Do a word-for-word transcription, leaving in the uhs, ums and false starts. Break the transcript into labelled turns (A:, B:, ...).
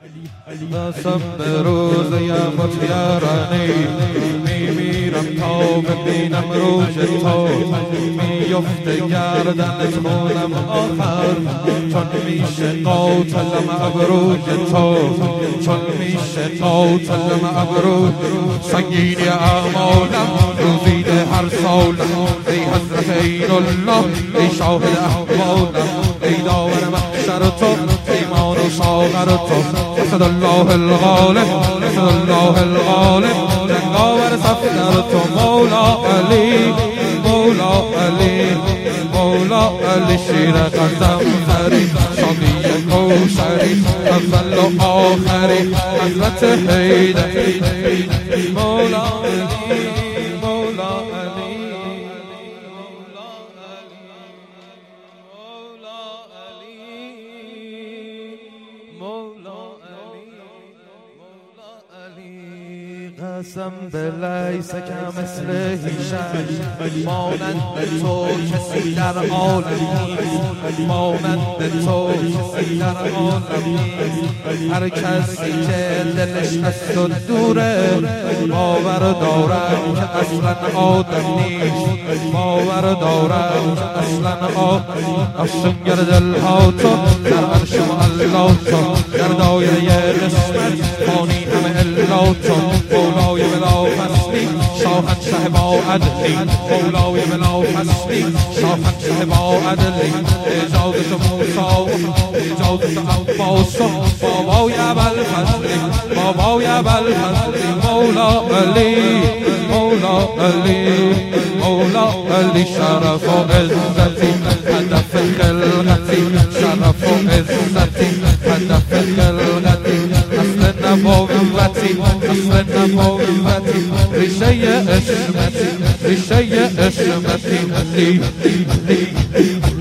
A: قسم به روز یمت یارانی میمیرم تا ببینم روز تو میفته گردنت خونم آخر چون میشه قاتلم ابروی تو چون میشه قاتلم ابروی سنگینی اعمالم روزیده هر سالم ای حضرت عین الله ای شاهد احوالم ای داور محشر تو ایمان و ساغر تو اسد الله الغالب اسد الله الغالب جنگاور صفدر تو مولا علی مولا علی مولا علی شیر قدم فری شاقی کوثری اول و آخری حضرت حیدر مولا علی مولا علی قسم به لیس کمثل هیچ مانند تو کسی در عالم نیست مانند تو کسی در عالم نیست هر کسی که دلش از تو دوره باور دارد که اصلا آدم نیست باور دارد که اصلا آدم افسونگر دلها تو در عرش الله تو در دایره قسمت فانی همه الا تو مولای بلا فصلی شاهنشه با عدلی مولای بلا فصلی شاهنشه با عدلی اجازت موسی اجازت عباس بابای ابوالفضل بابای ابوالفضل مولا علی مولا علی مولا علی شرف و عزتی هدف خلقتی شرف و عزتی هدف خلقتی اصل نبوتی اصل نبوتی ریشه عصمتی ریشه عصمتی